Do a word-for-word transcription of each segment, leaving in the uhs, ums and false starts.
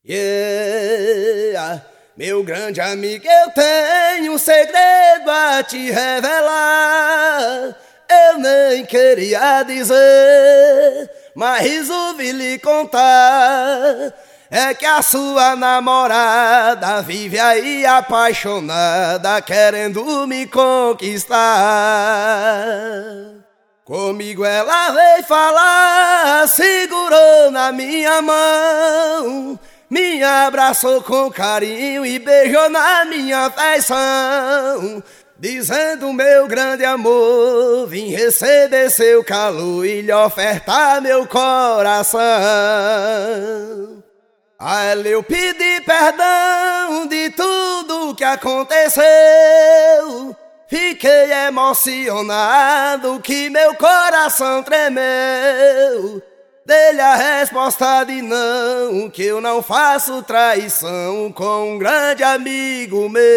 Yeah, meu grande amigo, eu tenho um segredo a te revelar. Eu nem queria dizer, mas resolvi lhe contar. É que a sua namorada vive aí apaixonada, querendo me conquistar. Comigo ela veio falar, segurou na minha mão, me abraçou com carinho e beijou na minha feição, dizendo: meu grande amor, vim receber seu calor e lhe ofertar meu coração. A ela eu pedi perdão de tudo que aconteceu, fiquei emocionado que meu coração tremeu. Dei-lhe a resposta de não, que eu não faço traição com um grande amigo meu.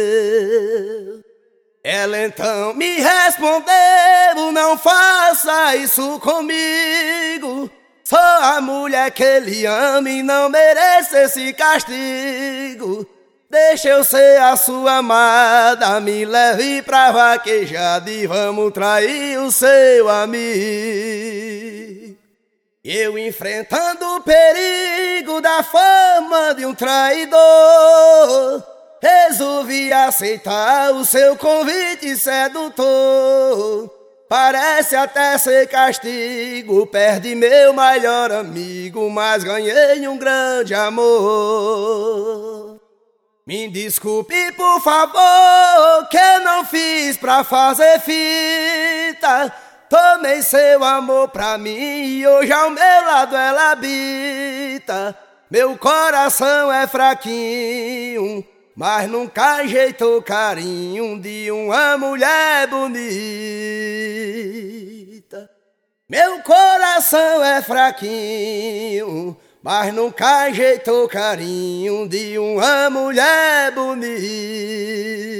Ela então me respondeu: não faça isso comigo, sou a mulher que ele ama e não mereço esse castigo. Deixa eu ser a sua amada, me leve pra vaquejada e vamos trair o seu amigo. Eu, enfrentando o perigo da fama de um traidor, resolvi aceitar o seu convite sedutor. Parece até ser castigo, perdi meu melhor amigo, mas ganhei um grande amor. Me desculpe, por favor, que eu não fiz pra fazer fita. Tomei seu amor pra mim e hoje ao meu lado ela habita. Meu coração é fraquinho, mas nunca ajeitou carinho de uma mulher bonita. Meu coração é fraquinho, mas nunca ajeitou carinho de uma mulher bonita.